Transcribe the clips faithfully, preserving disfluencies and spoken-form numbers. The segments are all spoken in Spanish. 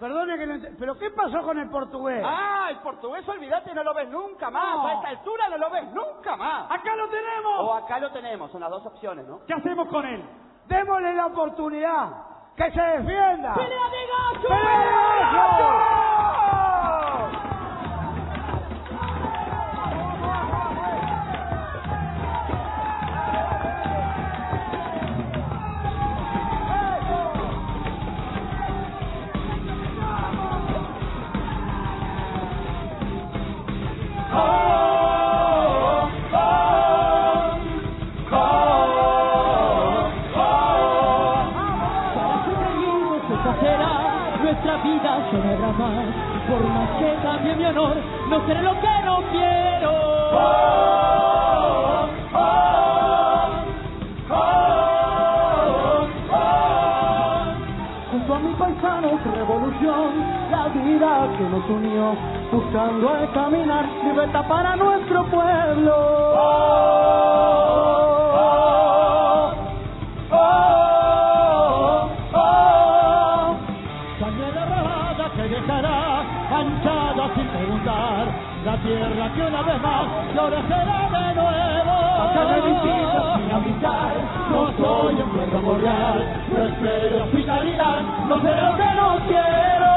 Perdone que no ent... ¿Pero qué pasó con el portugués? Ah, el portugués, olvídate, no lo ves nunca más. No. A esta altura no lo ves nunca más. ¡Acá lo tenemos! O acá lo tenemos, son las dos opciones, ¿no? ¿Qué hacemos con él? Démosle la oportunidad. ¡Que se defienda! ¡Pelea de gallo! ¡Pelea de gallo! Nuestra vida ya no habrá más, por más que cambie mi honor, no seré lo que no quiero. Oh, oh, oh, oh. Junto a mi paisano, revolución, la vida que nos unió, buscando al caminar, libertad para nuestro pueblo. Oh, oh, oh. Manchada sin preguntar, la tierra que una vez más florecerá de nuevo. Acá me visitas sin avisar, no soy un pueblo mortal, no espero hospitalidad, no sé lo que no quiero.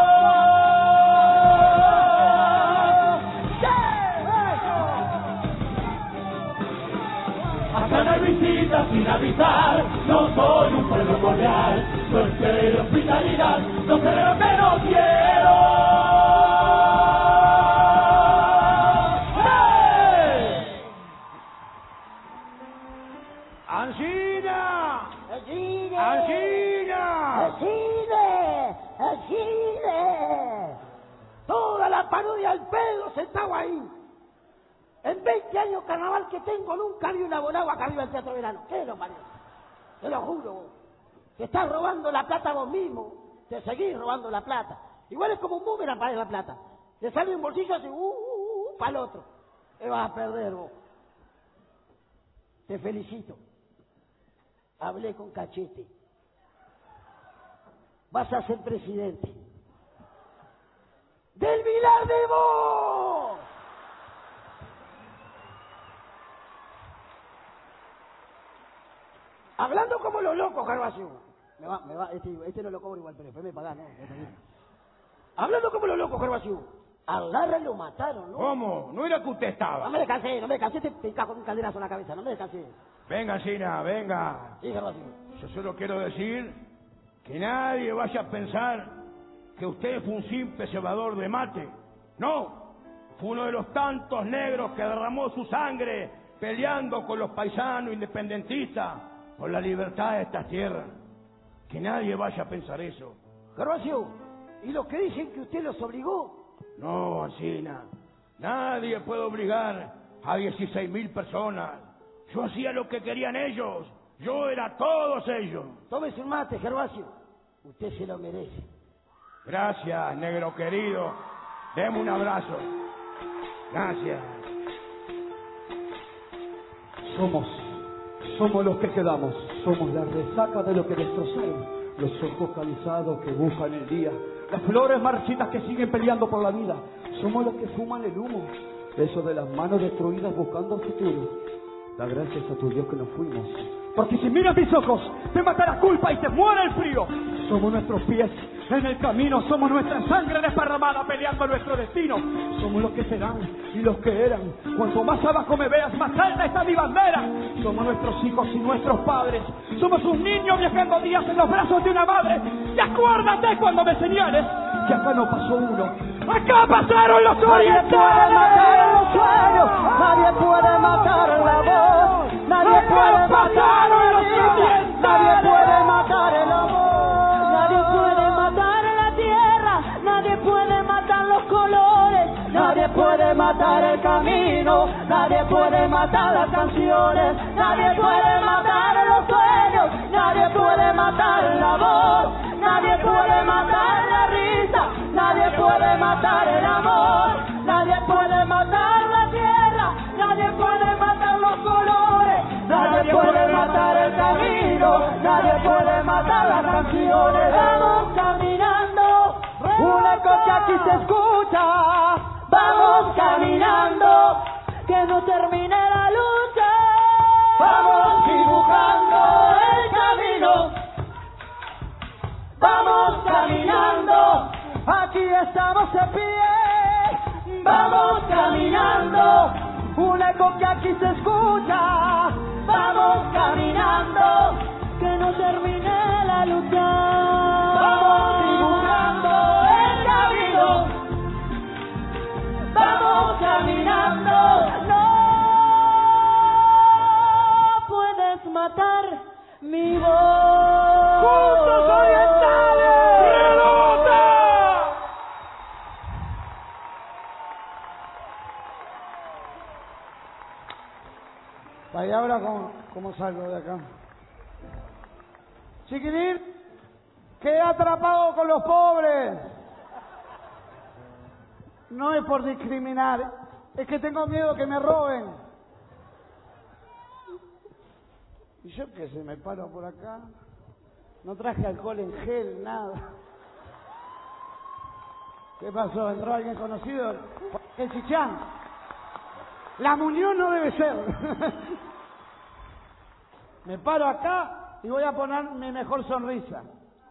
Acá me visitas sin avisar, no soy un pueblo cordial, no espero hospitalidad, no sé lo que no quiero. ¡Ancina! ¡Alcide! ¡Ancina! ¡Alcide! ¡Alcide! Toda la parodia al pedo sentado ahí. En veinte años carnaval que tengo nunca vi un abonado acá arriba del Teatro Verano. ¿Qué lo parió? Te lo juro. Te estás robando la plata vos mismo. Te seguís robando la plata. Igual es como un boomerang para la plata. Te sale un bolsillo así, uh, uh, uh, para el otro. Te vas a perder vos. Te felicito. Hablé con Cachete. Vas a ser presidente. ¡Del Vilar de vos! Hablando como los locos, Carvacio. Me va, me va, este, este no lo cobro igual, pero después me pagás, ¿no? Hablando como los locos, Carvacio. Al Larra lo mataron, ¿no? ¿Cómo? ¿No era que usted estaba? No me descansé, no me descansé, te, te encajo un calderazo en la cabeza, no me descansé. Venga, Ancina, venga. Sí, Carvacio. Yo solo quiero decir que nadie vaya a pensar que usted fue un simple cebador de mate. No, fue uno de los tantos negros que derramó su sangre peleando con los paisanos independentistas por la libertad de esta tierra. Que nadie vaya a pensar eso. Carvacio, ¿y los que dicen que usted los obligó? No, Ancina, nadie puede obligar a dieciséis mil personas. Yo hacía lo que querían ellos. Yo era todos ellos. Tómese un mate, Gervasio. Usted se lo merece. Gracias, negro querido. Deme un abrazo. Gracias. Somos, somos los que quedamos. Somos la resaca de lo que destrozaron. Los ojos cansados que buscan el día. Las flores marchitas que siguen peleando por la vida. Somos los que fuman el humo. Eso de las manos destruidas buscando el futuro. Da gracias a tu Dios que nos fuimos. Porque si miras mis ojos, te mata la culpa y te muere el frío. Somos nuestros pies en el camino, somos nuestra sangre desparramada peleando nuestro destino. Somos los que serán y los que eran. Cuanto más abajo me veas, más alta está mi bandera. Somos nuestros hijos y nuestros padres. Somos un niño viajando días en los brazos de una madre. Y acuérdate cuando me señales que acá no pasó uno. ¡Acá pasaron los orientales! Nadie puede matar la voz. Nadie puede matar los orientales. Nadie puede matar el amor. Nadie puede matar la tierra, nadie puede matar los colores, Nadie puede matar el camino. Nadie puede matar las canciones. nadie puede matar los sueños, Nadie puede matar la voz. nadie puede matar la risa, Nadie puede matar el amor. nadie puede matar la tierra, nadie puede matar los colores, Nadie puede matar el camino. Nadie puede matar las canciones. Vamos caminando, aquí se escucha. Vamos caminando, que no termine la lucha. Vamos dibujando el camino. Vamos caminando, aquí estamos de pie. Vamos caminando, un eco que aquí se escucha. Vamos caminando, que no termine la lucha. Vamos dibujando el camino. Vamos caminando. No puedes matar mi voz. ¡Juntos orientales! ¡Pelota! Vaya, ahora cómo, cómo salgo de acá. Chiquitín, quedé atrapado con los pobres. No es por discriminar, es que tengo miedo que me roben. Y yo qué sé, me paro por acá. No traje alcohol en gel, nada. ¿Qué pasó? ¿Entró alguien conocido? El Chichán. La Muñoz no debe ser. Me paro acá y voy a poner mi mejor sonrisa.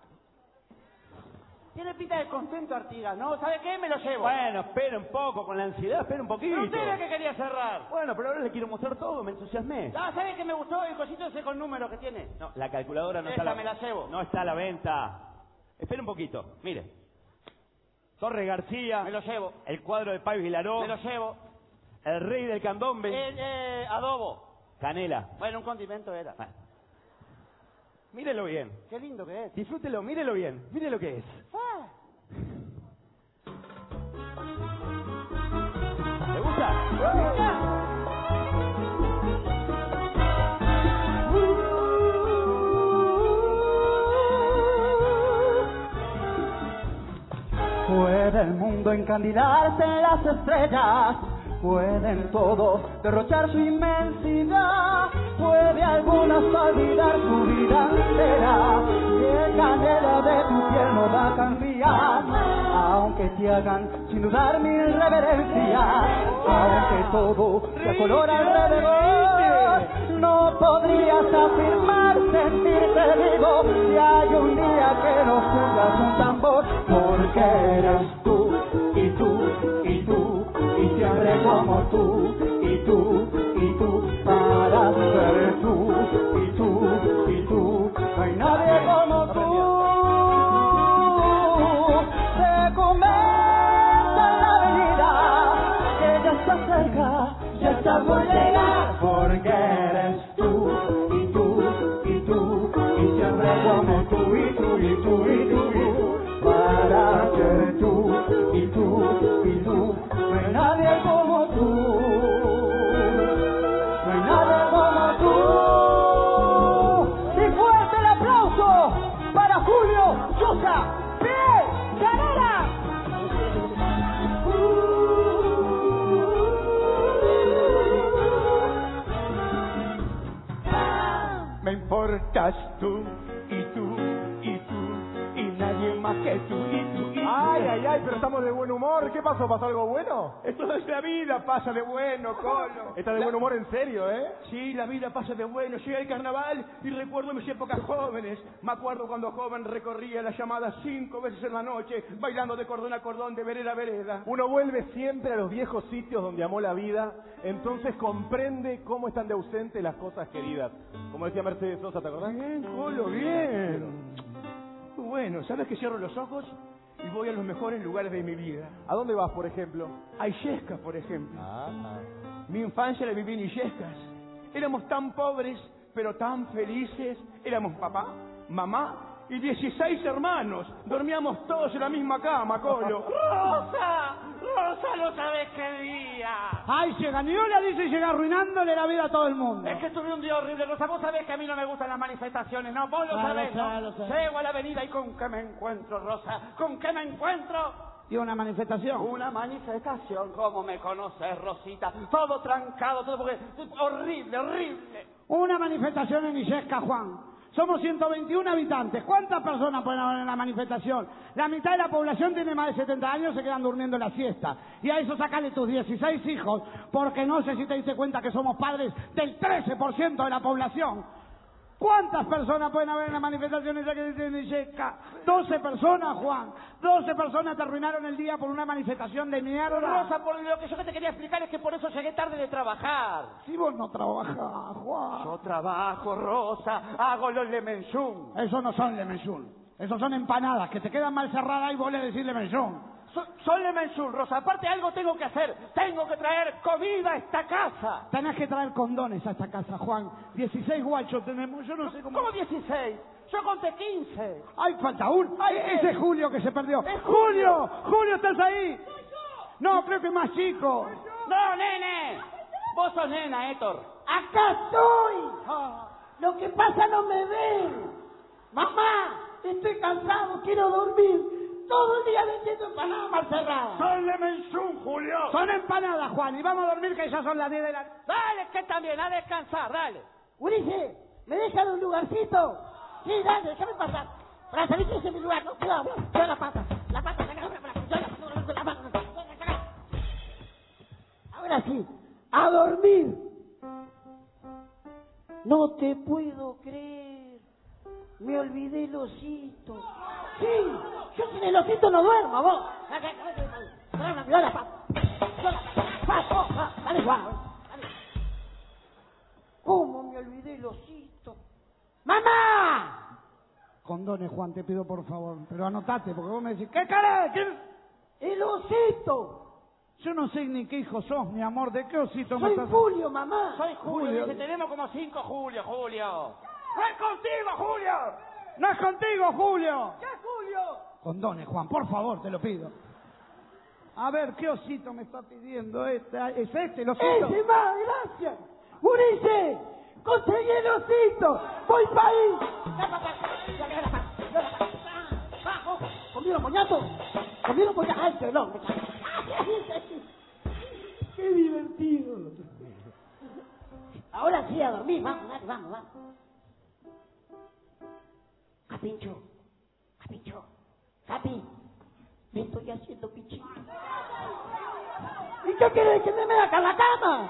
Tiene pinta de contento Artigas, ¿no? ¿Sabe qué? Me lo llevo. Bueno, espera un poco, con la ansiedad, espera un poquito. No sé que quería cerrar. Bueno, pero ahora le quiero mostrar todo, me entusiasmé. Ah, ¿sabe qué me gustó? El cosito ese con número que tiene. No, la calculadora no Esa está a la... me la llevo. No está a la venta. Espera un poquito, mire. Torre García. Me lo llevo. El cuadro de Pais Vilaró. Me lo llevo. El rey del candombe. El eh, adobo. Canela. Bueno, un condimento era. Bueno. Mírelo bien. Qué lindo que es. Disfrútelo, mírelo bien. Mire lo que es. Ah. ¿Le gusta? Puede el mundo encandilarse en las estrellas, pueden todos derrochar su inmensidad, puede algunas olvidar su vida entera, que canela de tu piel no va a cambiar, aunque te hagan sin dudar mil reverencias, aunque todo sea color alrededor, no podrías afirmar sentirte vivo si hay un día que no fundas un tambor, porque eres tú, y tú, y tú, y siempre como tú, y tú, y tú, para ser tú, y tú, y tú, no hay nadie como tú. Se comienza en la avenida, que ya está cerca, ya está por llegar, porque eres tú, y tú, y tú, y siempre como tú, y tú, y tú, y tú, y tú, para ser tú, y tú, y tú, no hay nadie como tú, no hay nadie como tú. Y fuerte el aplauso para Julio Sosa, ¡bien, Canela! Me importas tú, y tú, y tú, y nadie más que tú, y tú, y tú. Ay, ay, ay, pero estamos de buen humor. ¿Qué pasó? ¿Pasó algo bueno? Esto es la vida, pasa de bueno, Colo. Estás de La- buen humor en serio, ¿eh? Sí, la vida pasa de bueno. Llega el carnaval y recuerdo mis épocas jóvenes. Me acuerdo cuando joven recorría la llamada cinco veces en la noche, bailando de cordón a cordón, de vereda a vereda. Uno vuelve siempre a los viejos sitios donde amó la vida, entonces comprende cómo están de ausente las cosas queridas. Como decía Mercedes Sosa, ¿te acordás? Bien, Colo, bien. Muy bueno, ¿sabes que cierro los ojos y voy a los mejores lugares de mi vida? ¿A dónde vas, por ejemplo? A Illescas, por ejemplo. Ah, Mi infancia la viví en Illescas. Éramos tan pobres, pero tan felices. Éramos papá, mamá y dieciséis hermanos. Dormíamos todos en la misma cama, Colo. ¡Rosa! ¡Rosa, no sabes qué día! Ay, llega, ni la dice y llega arruinándole la vida a todo el mundo. Es que tuve un día horrible, Rosa. Vos sabés que a mí no me gustan las manifestaciones, ¿no? Vos lo Ah, lo sabés, sé, ¿no? lo sé. Llego a la avenida y ¿con qué me encuentro, Rosa? ¿Con qué me encuentro? Y una manifestación. Una manifestación. ¿Cómo me conoces, Rosita? Todo trancado, todo porque... Horrible, horrible. Una manifestación en Illescas, Juan. Somos ciento veintiún habitantes. ¿Cuántas personas pueden haber en la manifestación? La mitad de la población tiene más de setenta años, se quedan durmiendo en la siesta. Y a eso sacale tus dieciséis hijos, porque no sé si te diste cuenta que somos padres del trece por ciento de la población. ¿Cuántas personas pueden haber en la manifestación esa que dice Checa? doce personas, Juan. doce personas te arruinaron el día por una manifestación de mierda. Rosa, por lo que yo te quería explicar es que por eso llegué tarde de trabajar. Si vos no trabajás, Juan. Yo trabajo, Rosa, hago los lemenzún. Eso no son lemenzún. Esos son empanadas que te quedan mal cerradas y vos le decís lemenzún. So, son lemenzún, Rosa. Aparte algo tengo que hacer. Tengo que traer comida a esta casa. Tenés que traer condones a esta casa, Juan. dieciséis guachos tenemos, yo no sé cómo... ¿Cómo dieciséis? Yo conté quince. ¡Ay, falta uno! Ay, Ese es Julio que se perdió. ¡Es ¡Julio! ¡Julio, estás ahí! No, creo que es más chico. No, nene. Vos sos nena, Héctor. ¡Acá estoy! Lo que pasa no me ven. Mamá, estoy cansado, quiero dormir. Todo el día vendiendo empanadas mal cerradas. ¡Son lemenzún, Julio! Son empanadas, Juan, y vamos a dormir que ya son las diez de la... Dale, que también, a descansar, dale. Ulises, ¿me dejan un lugarcito? Sí, dale, déjame pasar. Para salir que ese es mi lugar, no, cuidado, yo la pata, la pata, la pata, yo la pata, la pata. Ahora sí, a dormir. No te puedo creer. Me olvidé el osito. Sí, yo sin el osito no duermo, vos. Yo la pata, yo la pata, dale, Juan. ¿Cómo me olvidé el osito? ¡Mamá! Condones, Juan, te pido por favor, pero anotate, porque vos me decís, ¿qué cara? ¿Qué... ¡El osito! Yo no sé ni qué hijo sos, mi amor, ¿de qué osito me Soy estás... Julio, mamá. Soy Julio, Julio. dice, tenemos como cinco Julio, Julio. ¡No es contigo, Julio! ¡No es contigo, Julio! ¿Qué Julio? Condones, Juan, por favor, te lo pido. A ver, ¿qué osito me está pidiendo? ¿Este, ¿Es este el osito? ¡Ese más, gracias! ¡Ulises! ¡Conseguí el osito! ¡Voy para ahí! ¿Comieron moñato? ¿Comieron moñato? ¡Ay, perdón! ¡Qué divertido! Ahora sí, a dormir. Vamos, dale, vamos, vamos. Capincho, Capincho, Capi, me estoy haciendo pichín. ¿Y qué quieres que me meta acá en la cama?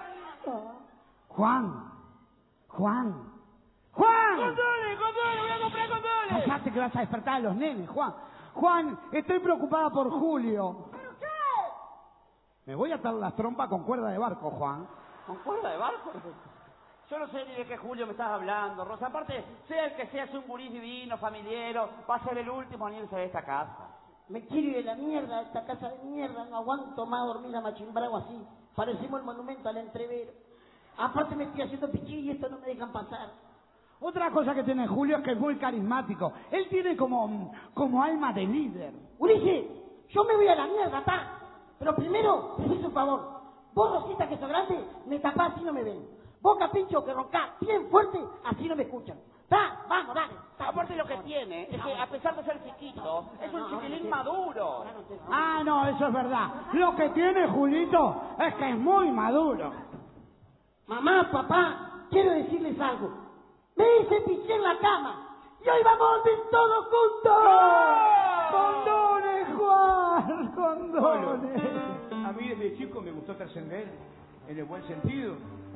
Juan, Juan, Juan. Condones, condones, voy a comprar condones. Cállate que vas a despertar a los nenes, Juan. Juan, estoy preocupada por Julio. ¿Pero qué? Me voy a atar las trompas con cuerda de barco, Juan. ¿Con cuerda de barco? Yo no sé ni de qué Julio me estás hablando, Rosa. Aparte, sea el que sea, es un gurí divino, familiero. Va a ser el último en irse de esta casa. Me quiero ir de la mierda, de esta casa de mierda. No aguanto más dormir a Machimbravo así. Parecemos el monumento al entrevero. Aparte me estoy haciendo pichí y esto no me dejan pasar. Otra cosa que tiene Julio es que es muy carismático. Él tiene como, como alma de líder. Ulises, yo me voy a la mierda, ta. Pero primero, preciso un favor. Vos, Rosita, que sos grande, me tapás así no me ven. Vos, Capincho, que roncás bien fuerte, así no me escuchan. Ta, vamos, dale. Ta. Aparte lo que tiene es que, a pesar de ser chiquito, es un chiquilín maduro. Ah, no, eso es verdad. Lo que tiene Julito es que es muy maduro. Mamá, papá, quiero decirles algo. Me hice piché en la cama y hoy vamos a dormir todos juntos. ¡Condones, Juan! ¡Condones! A mí desde chico me gustó trascender, en el buen sentido.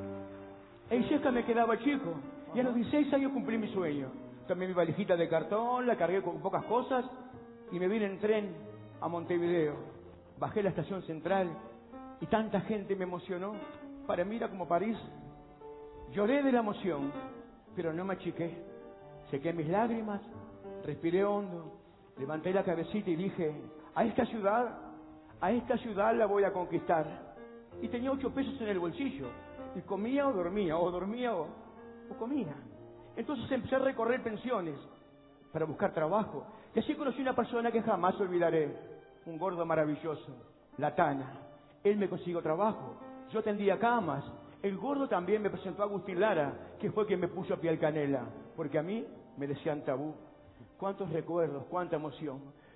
En Checa me quedaba chico y a los dieciséis años cumplí mi sueño. Tomé mi valijita de cartón, la cargué con pocas cosas y me vine en tren a Montevideo. Bajé la estación central y tanta gente me emocionó. Para mí era como París. Lloré de la emoción, pero no me achiqué. Sequé mis lágrimas, respiré hondo, levanté la cabecita y dije, a esta ciudad, a esta ciudad la voy a conquistar. Y tenía ocho pesos en el bolsillo. Y comía o dormía, o dormía o, o comía. Entonces empecé a recorrer pensiones para buscar trabajo. Y así conocí una persona que jamás olvidaré. Un gordo maravilloso, la Tana. Él me consiguió trabajo. Yo atendía camas. El gordo también me presentó a Agustín Lara, que fue quien me puso a piel canela. Porque a mí me decían tabú. Cuántos recuerdos, cuánta emoción.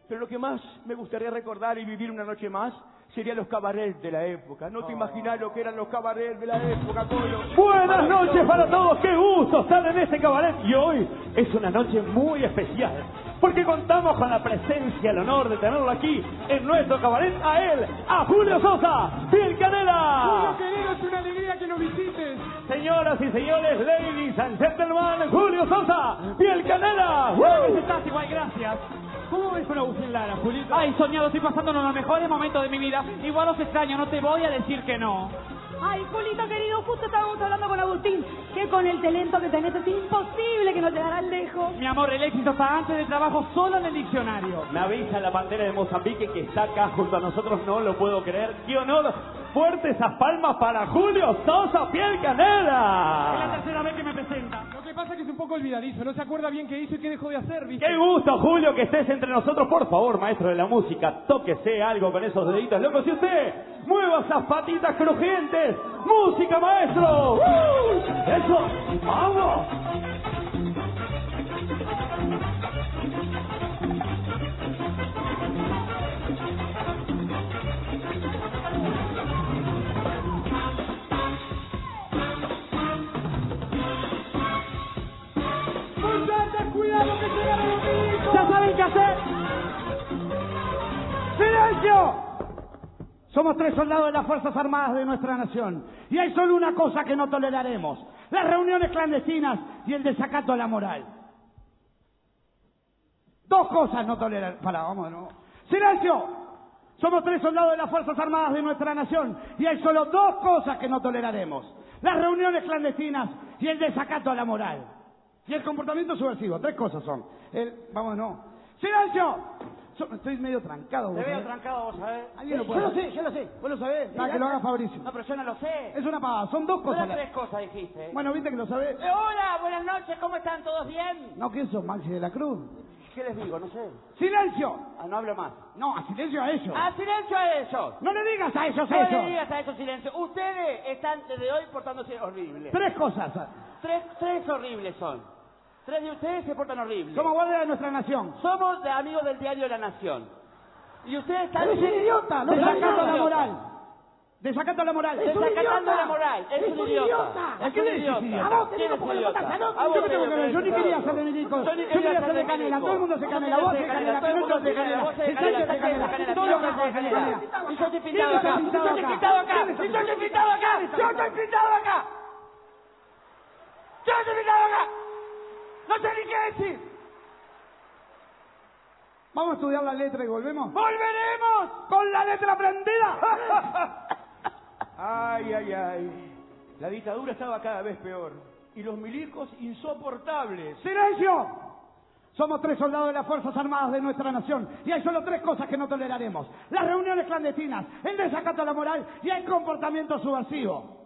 Pero lo que más me gustaría recordar y vivir una noche más serían los cabarets de la época. No te imaginas lo que eran los cabarets de la época, Colo. Buenas noches para todos, qué gusto estar en este cabaret. Y hoy es una noche muy especial, porque contamos con la presencia, el honor de tenerlo aquí en nuestro cabaret, a él, a Julio Sosa, Piel Canela. Julio querido, es una alegría que nos visites. Señoras y señores, ladies and gentlemen, Julio Sosa, Piel Canela. ¿Cómo estás? Igual, gracias. ¿Cómo ves con Agustín Lara, Julito? Ay, soñado, estoy pasando uno de los mejores momentos de mi vida. Igual os extraño, no te voy a decir que no. Ay, Julito querido, justo estábamos hablando con Agustín, que con el talento que tenés es imposible que no llegaras lejos. Mi amor, el éxito está antes del trabajo solo en el diccionario. Me avisa la bandera de Mozambique que está acá junto a nosotros, no lo puedo creer. ¡Qué honor! Fuertes esas palmas para Julio Sosa, Piel Canela. Es la tercera vez que me presenta. Lo que pasa es que es un poco olvidadizo, no se acuerda bien qué hizo y qué dejó de hacer, ¿viste? ¡Qué gusto, Julio, que estés entre nosotros! Por favor, maestro de la música, tóquese algo con esos deditos locos. Y usted, mueva esas patitas crujientes. ¡Música, maestro! ¡Uh! ¡Eso! ¡Vamos! ¡Cuidado que llega el ombligo! ¿Ya saben qué hacer? ¡Silencio! Somos tres soldados de las Fuerzas Armadas de nuestra nación. Y hay solo una cosa que no toleraremos. Las reuniones clandestinas y el desacato a la moral. Dos cosas no toleraremos. Para, vamos de nuevo. ¡Silencio! Somos tres soldados de las Fuerzas Armadas de nuestra nación. Y hay solo dos cosas que no toleraremos. Las reuniones clandestinas y el desacato a la moral. Y el comportamiento subversivo. Tres cosas son. El, vamos, no. ¡Silencio! So, estoy medio trancado. Te vos, veo ¿sabés? trancado, vos sabés. ¿Alguien lo Sí, puede yo lo hacer? sé, yo lo sé. ¿Vos lo sabés? Ah, que lo haga Fabricio. No, pero yo no lo sé. Es una pavada. Son dos Son cosas. las tres cosas dijiste. Bueno, viste que lo sabés. Eh, hola, buenas noches, ¿cómo están? ¿Todos bien? No, ¿quién sos? Maxi de la Cruz. ¿Qué les digo? No sé. ¡Silencio! Ah, no hablo más. No, a silencio a ellos. ¡Ah, silencio a ellos! No le digas a ellos No eso. le digas a ellos silencio. Ustedes están desde hoy portándose horribles. Tres cosas. Tres, tres horribles son. Tres de ustedes se portan horribles. Somos guardias de nuestra nación. Somos de amigos del diario La Nación. Y ustedes están... ¡Es un idiota! ¡No desacato a la moral! ¡Desacato a la moral! ¡Es desacatando la moral! ¡Es un idiota! ¿A qué le decís idiota? ¿A vos ¿Quién es idiota? ¿A vos tengo que ver? Yo ni quería ser de milico. Yo quería ser de Canela. Todo el mundo se Canela. Vos se Canela. Pinocho se Canela. El Sánchez se Canela. Todo lo que se Canela. Y yo estoy pintado acá. Y yo estoy pintado acá. Y yo estoy pintado acá. Yo estoy pintado acá. Yo estoy pintado acá. No sé ni qué decir. Vamos a estudiar la letra y volvemos. ¡Volveremos! ¡Con la letra prendida! Ay, ay, ay. La dictadura estaba cada vez peor. Y los milicos insoportables. ¡Silencio! Somos tres soldados de las Fuerzas Armadas de nuestra nación. Y hay solo tres cosas que no toleraremos. Las reuniones clandestinas, el desacato a la moral y el comportamiento subversivo.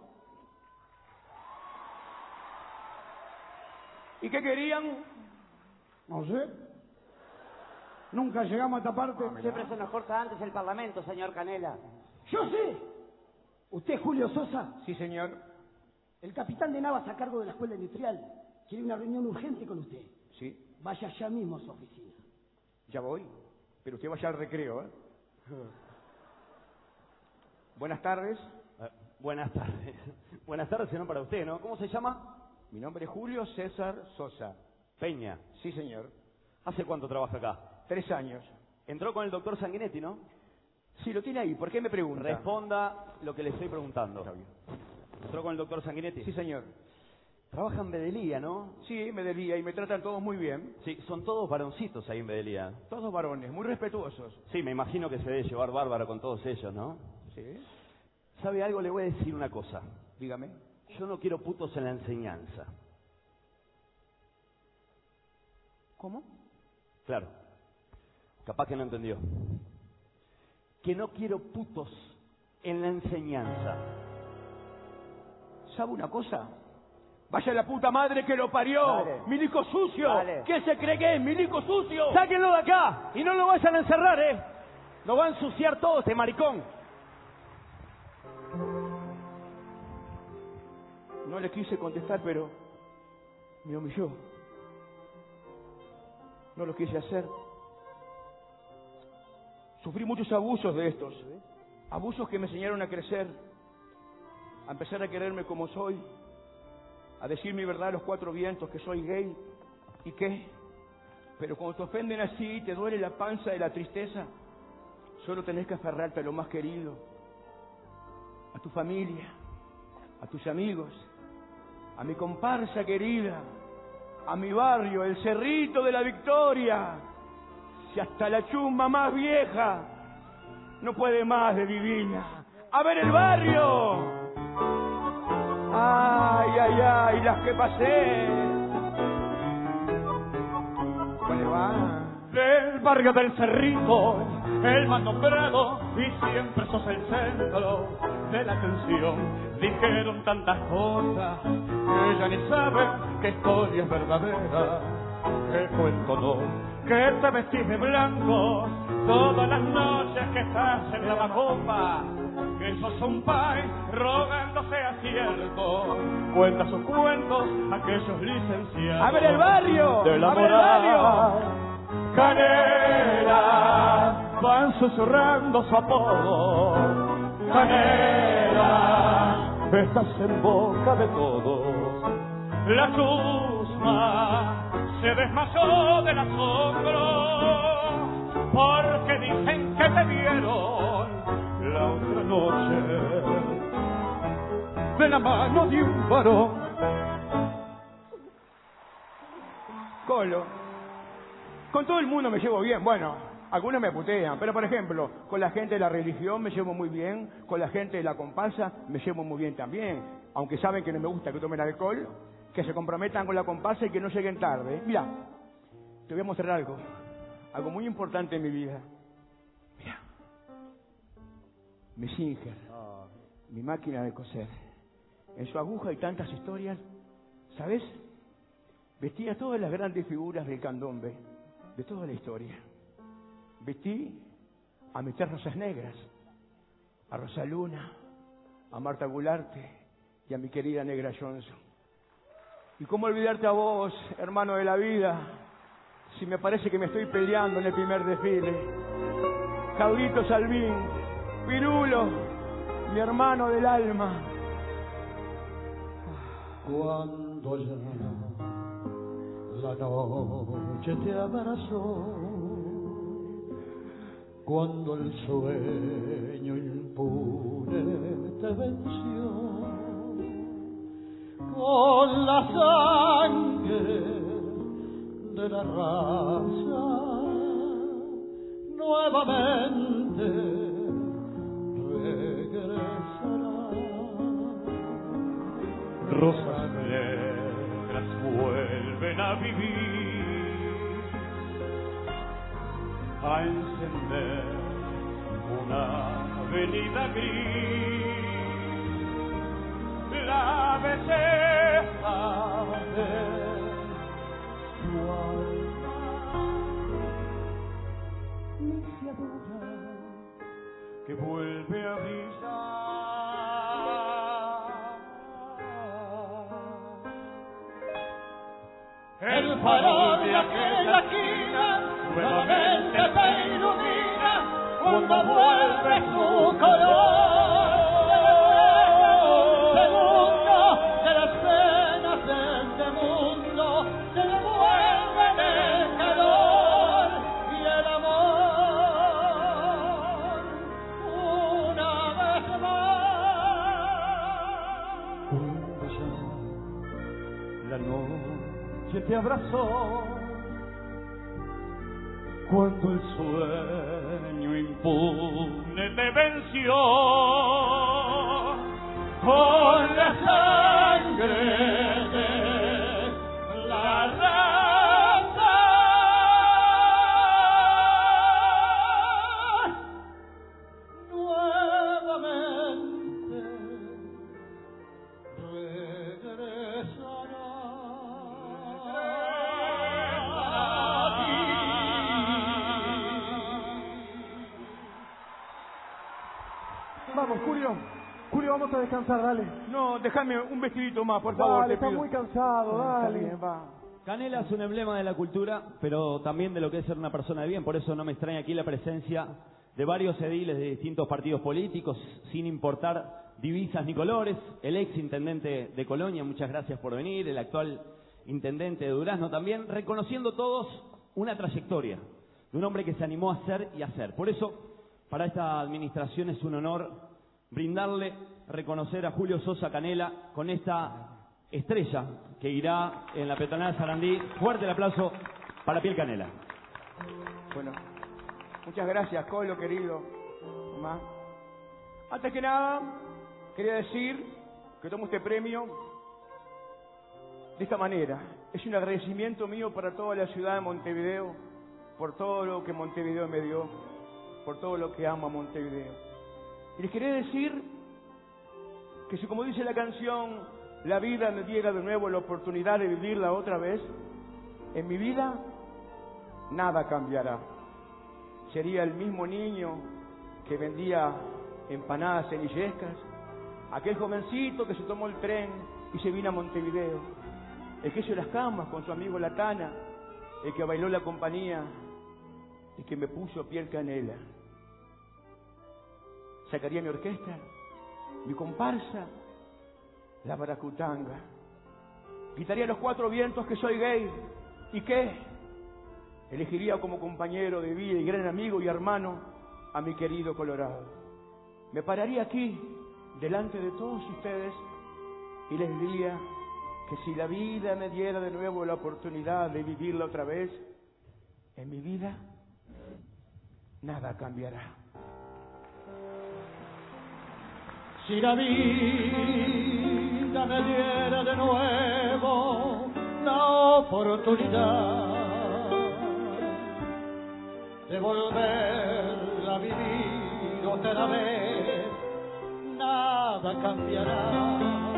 ¿Y qué querían? No sé. Nunca llegamos a esta parte. Siempre se nos corta antes el Parlamento, señor Canela. Yo sé. ¿Usted es Julio Sosa? Sí, señor. El capitán de Navas a cargo de la escuela industrial quiere una reunión urgente con usted. Sí, Vaya ya mismo a su oficina. ya voy. Pero usted vaya al recreo, ¿eh? Buenas tardes. Eh, buenas tardes. Buenas tardes, sino para usted, ¿no? ¿Cómo se llama? Mi nombre es Julio César Sosa. Peña. Sí, señor. ¿Hace cuánto trabaja acá? Tres años. Entró con el doctor Sanguinetti, ¿no? Sí, lo tiene ahí. ¿Por qué me pregunta? Responda lo que le estoy preguntando. Está bien. ¿Entró con el doctor Sanguinetti? Sí, señor. Trabaja en Bedelía, ¿no? Sí, me debía y me tratan todos muy bien. Sí, son todos varoncitos ahí en Bedelía. Todos varones, muy respetuosos. Sí, me imagino que se debe llevar bárbaro con todos ellos, ¿no? Sí. ¿Sabe algo? Le voy a decir una cosa. Dígame. Yo no quiero putos en la enseñanza. ¿Cómo? Claro. Capaz que no entendió. Que no quiero putos en la enseñanza. ¿Sabe una cosa? Vaya la puta madre que lo parió. Dale. Milico sucio. Dale. ¿Qué se cree que es? Milico sucio. ¡Sáquenlo de acá! Y no lo vayan a encerrar, ¿eh? Lo va a ensuciar todo este maricón. No le quise contestar, pero me humilló. No lo quise hacer. Sufrí muchos abusos de estos. Abusos que me enseñaron a crecer, a empezar a quererme como soy, a decir mi verdad a los cuatro vientos, que soy gay. ¿Y qué? Pero cuando te ofenden así y te duele la panza de la tristeza, solo tenés que aferrarte a lo más querido, a tu familia, a tus amigos, a mi comparsa querida, a mi barrio, el Cerrito de la Victoria. Si hasta la chumba más vieja no puede más de divina. ¡A ver el barrio! ¡Ay, ay, ay! Las que pasé. ¿Cuál va? Del barrio del Cerrito, el más nombrado, y siempre sos el centro de la atención. Dijeron tantas cosas que ya ni saben qué historia es verdadera, qué cuento no. Que te vestís de blanco todas las noches que estás en la bacopa, que sos un país rogando sea cierto. Cuenta sus cuentos aquellos licenciados. ¡A ver el barrio! De la ¡A ver el barrio! Canela, van susurrando su apodo. Canela, estás en boca de todos. La chusma se desmayó del asombro, porque dicen que te vieron la otra noche de la mano de un varón. Colo, con todo el mundo me llevo bien. Bueno, algunos me putean, pero por ejemplo, con la gente de la religión me llevo muy bien, con la gente de la comparsa me llevo muy bien también, aunque saben que no me gusta que tomen alcohol, que se comprometan con la comparsa y que no lleguen tarde. Mira, te voy a mostrar algo, algo muy importante en mi vida. Mira, mi Singer, mi máquina de coser. En su aguja hay tantas historias, ¿sabes? Vestía todas las grandes figuras del candombe, de toda la historia. Vestí a mis tres rosas negras, a Rosa Luna, a Marta Gularte y a mi querida Negra Johnson. ¿Y cómo olvidarte a vos, hermano de la vida, si me parece que me estoy peleando en el primer desfile? Caudito Salvín, Pirulo, mi hermano del alma. Cuando ya la noche te abrazó, cuando el sueño impune te venció, con la sangre de la raza, nuevamente regresará. Rosas negras vuelven a vivir, a encender una avenida gris. La belleza de su alma, iniciadora que vuelve a brillar. El farol de aquella esquina nuevamente te ilumina cuando vuelve su color. Que te abrazó, cuando el sueño impune te venció, con la sangre de la raza, nuevamente regresará. Vamos, Julio. Julio, vamos a descansar, dale. No, déjame un vestidito más, por favor. Dale, te está pido. muy cansado, dale. Está bien, va. Canela es un emblema de la cultura, pero también de lo que es ser una persona de bien. Por eso no me extraña aquí la presencia de varios ediles de distintos partidos políticos, sin importar divisas ni colores, el ex intendente de Colonia, muchas gracias por venir, el actual intendente de Durazno también, reconociendo todos una trayectoria de un hombre que se animó a hacer y hacer. Por eso, para esta administración es un honor brindarle, reconocer a Julio Sosa Canela con esta estrella que irá en la peatonal Sarandí. Fuerte el aplauso para Piel Canela. Bueno, muchas gracias, Colo, querido. Mamá. Antes que nada, quería decir que tomo este premio de esta manera. Es un agradecimiento mío para toda la ciudad de Montevideo, por todo lo que Montevideo me dio, por todo lo que amo a Montevideo. Y les quería decir que si, como dice la canción, la vida me diera de nuevo la oportunidad de vivirla otra vez, en mi vida nada cambiará. Sería el mismo niño que vendía empanadas en Illescas, aquel jovencito que se tomó el tren y se vino a Montevideo, el que hizo las camas con su amigo Latana, el que bailó la compañía y que me puso Piel Canela. Sacaría mi orquesta, mi comparsa, la baracutanga. Gritaría a los cuatro vientos que soy gay. ¿Y qué? Elegiría como compañero de vida y gran amigo y hermano a mi querido Colorado. Me pararía aquí, delante de todos ustedes, y les diría que si la vida me diera de nuevo la oportunidad de vivirla otra vez, en mi vida nada cambiará. Si la vida me diera de nuevo la oportunidad de volver a vivir otra vez, nada cambiará.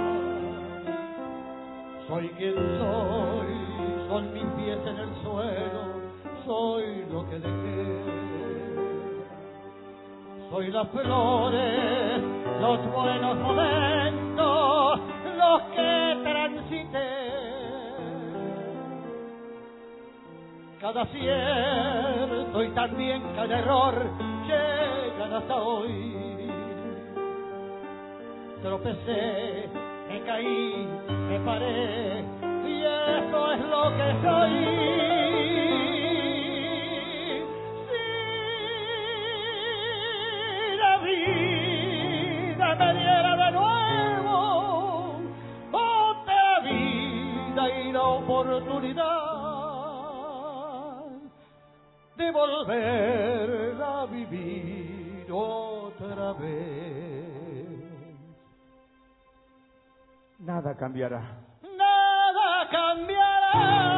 Soy quien soy, son mis pies en el suelo, soy lo que dejé. Soy las flores, los buenos momentos, los que transité. Cada acierto y también cada error llegan hasta hoy. Tropecé, me caí, me paré, y eso es lo que soy. Me diera de nuevo otra vida y la oportunidad de volver a vivir otra vez, nada cambiará. Nada cambiará.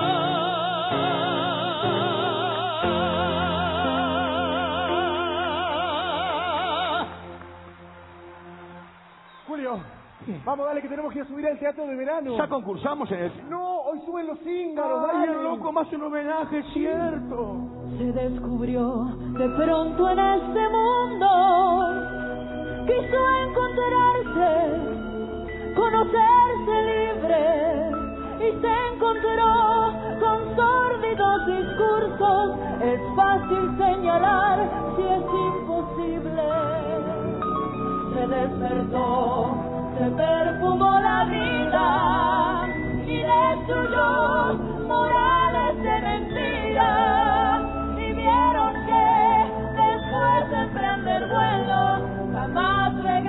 Vamos, dale, que tenemos que ir a subir al teatro de verano. Ya concursamos en el... No, hoy suben los cíngaros, Ay, dale. el loco más un homenaje, es cierto. Se descubrió de pronto en este mundo, quiso encontrarse, conocerse libre, y se encontró con sórdidos discursos. Es fácil señalar si es imposible. Se despertó, se perfumó la vida y destruyó morales de mentira, y vieron que después de emprender vuelo jamás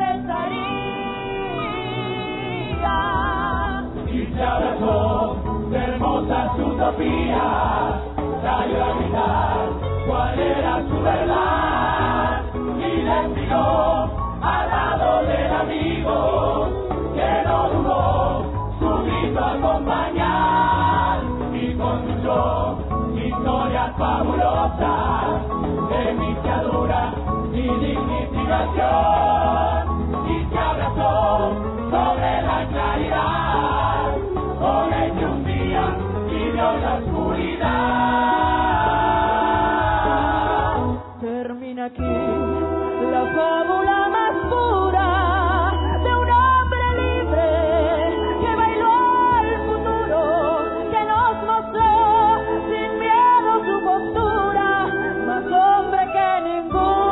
regresaría. Y se abrazó de hermosas utopías, salió a gritar cuál era su verdad y desfiló al lado del amigo que no dudó su grito acompañar, y construyó historias fabulosas de viciadura y dignificación, y se abrazó sobre la claridad con el que un día vivió la oscuridad. Termina aquí la fábula más pura de un hombre libre que bailó al futuro, que nos mostró sin miedo su postura, más hombre que ninguno.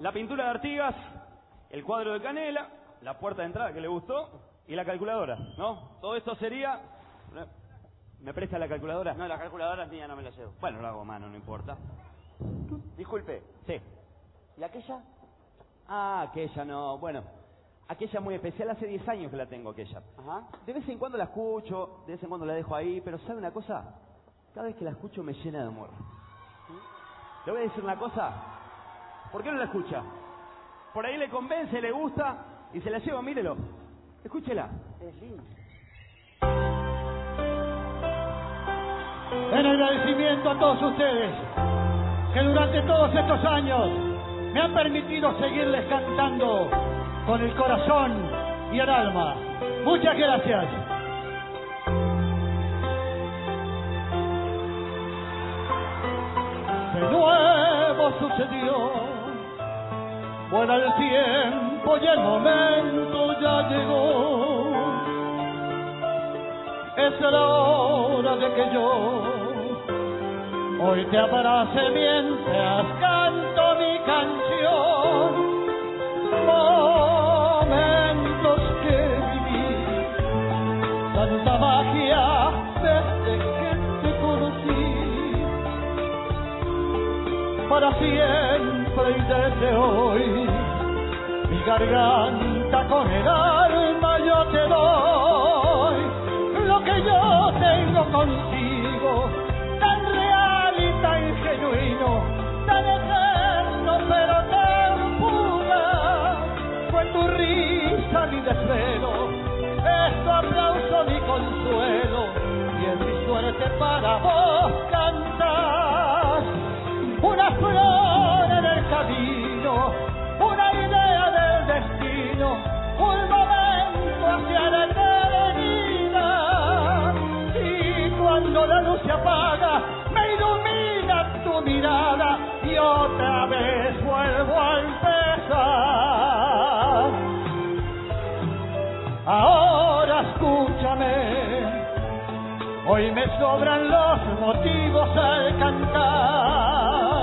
la pintura de Artigas, el cuadro de Canela, la puerta de entrada que le gustó y la calculadora, ¿no? Todo esto sería... ¿Me presta la calculadora? No, la calculadora es mía, no me la llevo. Bueno, lo hago a mano, no importa. Disculpe. Sí. ¿Y aquella? Ah, aquella no, bueno, aquella muy especial, hace diez años que la tengo aquella. Ajá. De vez en cuando la escucho, de vez en cuando la dejo ahí, pero ¿sabe una cosa? Cada vez que la escucho me llena de amor. Le voy a decir una cosa, ¿por qué no la escucha? Por ahí le convence, le gusta y se la lleva, mírelo. Escúchela. Es lindo. En agradecimiento a todos ustedes que durante todos estos años me han permitido seguirles cantando con el corazón y el alma. Muchas gracias. De nuevo sucedió, vuela el tiempo y el momento ya llegó. Es la hora de que yo hoy te abrace mientras canto mi canción. Momentos que viví, tanta magia desde que te conocí. Para siempre y desde hoy, mi garganta con el alma yo te doy. Lo que yo tengo contigo, tan real y tan genuino, tan eterno pero tan pura, fue tu risa mi desvelo, es tu aplauso mi consuelo, y es mi suerte para vos cantar. Una flor en el camino, una idea del destino, un momento hacia la eternidad. Y cuando la luz se apaga, me ilumina tu mirada y otra vez vuelvo a empezar. Ahora escúchame, hoy me sobran los motivos al cantar.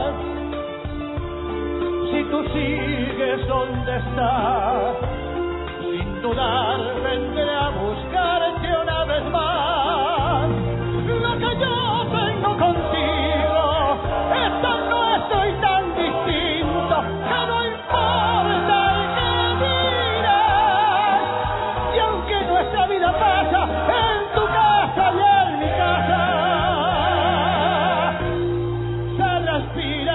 Si tú sigues donde estás, sin dudar vendré a buscarte una vez más. Lo que yo tengo contigo es tan nuestro y tan distinto que no importa el que dirás. Y aunque nuestra vida pasa en tu casa y en mi casa, se respira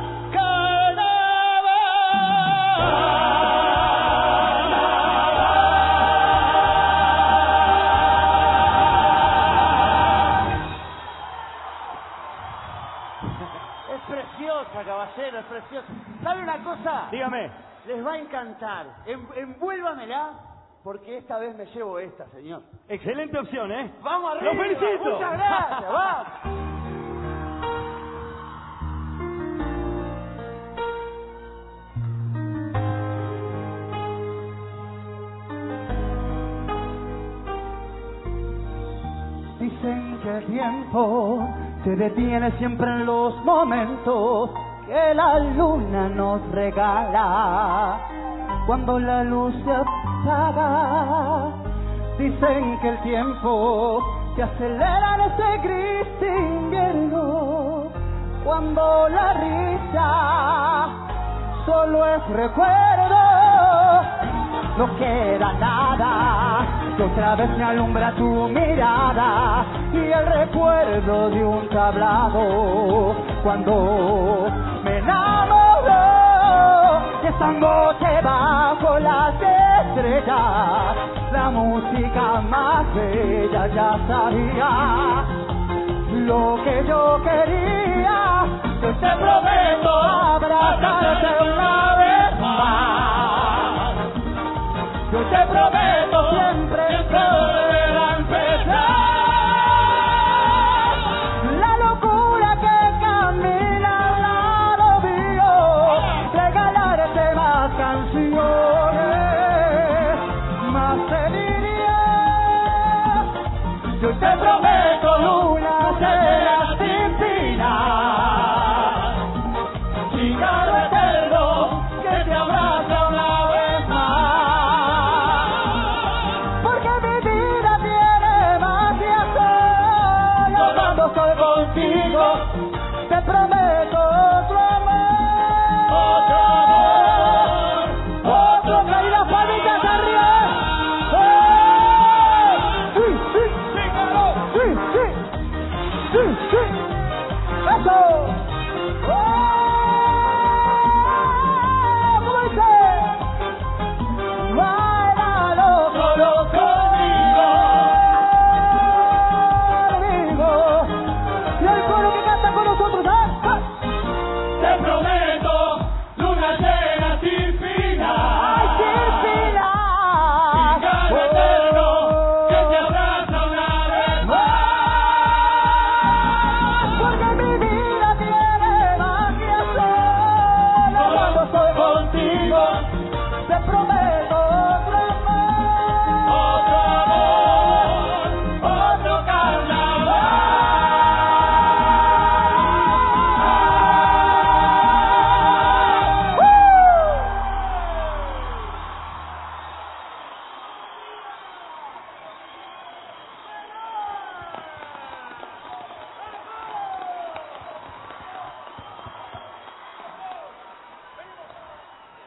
caballero, es precioso. ¿Sabe una cosa? Dígame. Les va a encantar. En, envuélvamela, porque esta vez me llevo esta, señor. Excelente opción, ¿eh? ¡Vamos arriba! ¡Lo felicito! ¡Muchas gracias! ¡Vamos! Dicen que el tiempo se detiene siempre en los momentos que la luna nos regala. Cuando la luz se apaga, dicen que el tiempo se acelera en ese gris invierno. Cuando la risa solo es recuerdo, no queda nada, que otra vez me alumbra tu mirada y el recuerdo de un tablado cuando me enamoró. Y esta noche bajo las estrellas, la música más bella ya sabía lo que yo quería. Yo te prometo abrazarte una vez más. Yo te prometo siempre volver a empezar. La locura que camina al lado mío, regalarte más canciones, más delirios. Yo te prometo luna será sin final, cigarro eterno que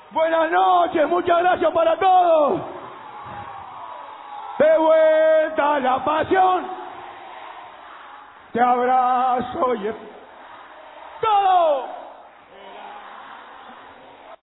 Buenas noches, muchas gracias para todos. De vuelta a la pasión. Te abrazo y... ¡Todo!